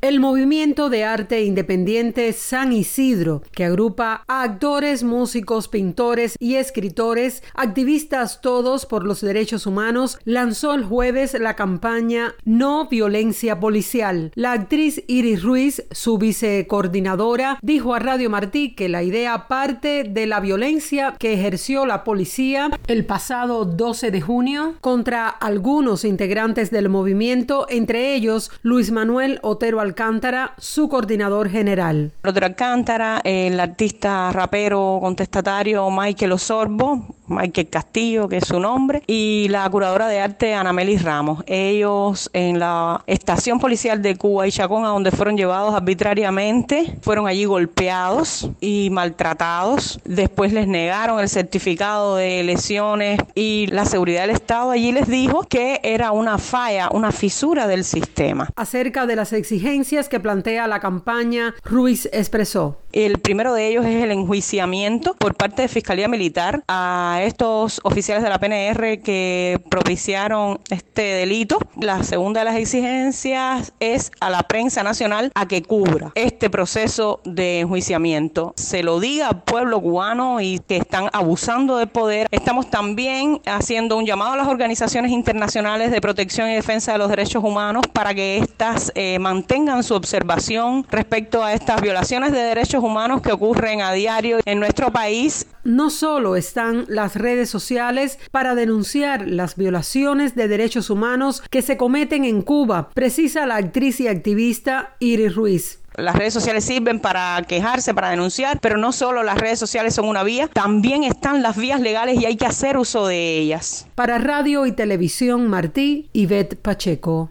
El movimiento de arte independiente San Isidro, que agrupa a actores, músicos, pintores y escritores, activistas todos por los derechos humanos, lanzó el jueves la campaña No Violencia Policial. La actriz Iris Ruiz, su vicecoordinadora, dijo a Radio Martí que la idea parte de la violencia que ejerció la policía el pasado 12 de junio contra algunos integrantes del movimiento, entre ellos Luis Manuel Otero Alcántara, su coordinador general. Otero Alcántara, el artista rapero contestatario Michael Osorbo, Michael Castillo, que es su nombre, y la curadora de arte Anamelis Ramos. Ellos en la estación policial de Cuba y Chacón, a donde fueron llevados arbitrariamente, fueron allí golpeados y maltratados. Después les negaron el certificado de lesiones y la seguridad del Estado allí les dijo que era una falla, una fisura del sistema. Acerca de las exigencias que plantea la campaña, Ruiz expresó: el primero de ellos es el enjuiciamiento por parte de Fiscalía Militar a estos oficiales de la PNR que propiciaron este delito. La segunda de las exigencias es a la prensa nacional a que cubra este proceso de enjuiciamiento. Se lo diga al pueblo cubano y que están abusando del poder. Estamos también haciendo un llamado a las organizaciones internacionales de protección y defensa de los derechos humanos para que éstas mantengan su observación respecto a estas violaciones de derechos humanos que ocurren a diario en nuestro país. No solo están las redes sociales para denunciar las violaciones de derechos humanos que se cometen en Cuba, precisa la actriz y activista Iris Ruiz. Las redes sociales sirven para quejarse, para denunciar, pero no solo las redes sociales son una vía, también están las vías legales y hay que hacer uso de ellas. Para Radio y Televisión Martí, Ivette Pacheco.